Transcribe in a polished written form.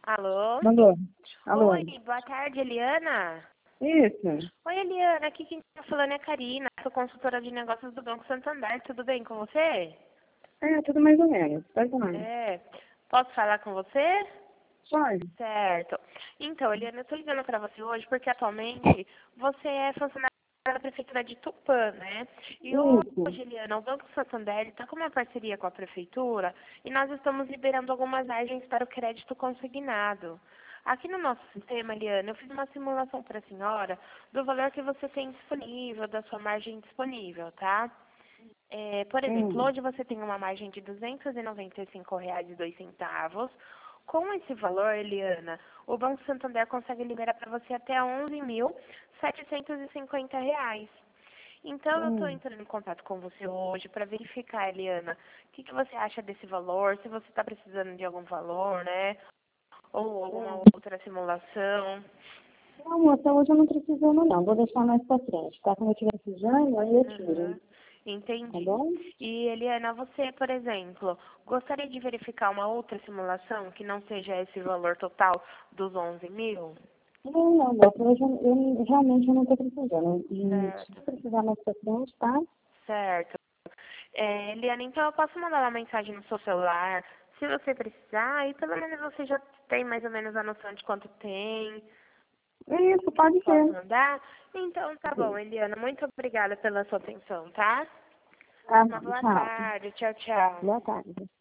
Alô? Alô? Alô? Oi, boa tarde, Eliana. Isso. Oi, Eliana, aqui quem tá falando é a Karina, sou consultora de negócios do Banco Santander, tudo bem com você? Tudo mais ou menos. Pode falar. É, posso falar com você? Pode. Certo. Então, Eliana, eu tô ligando pra você hoje porque atualmente você é funcionária da Prefeitura de Tupã, né? E Isso. hoje, Eliana, o Banco Santander está com uma parceria com a Prefeitura e nós estamos liberando algumas margens para o crédito consignado. Aqui no nosso sistema, Eliana, eu fiz uma simulação para a senhora do valor que você tem disponível, da sua margem disponível, tá? Por exemplo, Hum. hoje você tem uma margem de R$ 295,02. Com esse valor, Eliana, o Banco Santander consegue liberar para você até R$ 11.750. Então, eu estou Hum. entrando em contato com você hoje para verificar, Eliana, o que você acha desse valor, se você está precisando de algum valor, né? Ou alguma Hum. outra simulação. Não, moça, hoje eu não precisando não. Vou deixar mais pra frente. Tá? Quando eu estiver precisando, aí eu tiro. Uhum, Tá entendi. bom? E, Eliana, você, por exemplo, gostaria de verificar uma outra simulação que não seja esse valor total dos 11 mil? Não, moça, hoje eu realmente eu não tô precisando. E se Certo, precisar mais pra frente, tá? certo. Eliana, então eu posso mandar uma mensagem no seu celular, se você precisar, e pelo menos você já tem mais ou menos a noção de quanto tem. Isso, pode Posso ser. mandar? Então tá bom, Sim. Eliana, muito obrigada pela sua atenção, tá? Tá Uma bom, boa tchau. tarde, tchau, tchau. Boa tarde.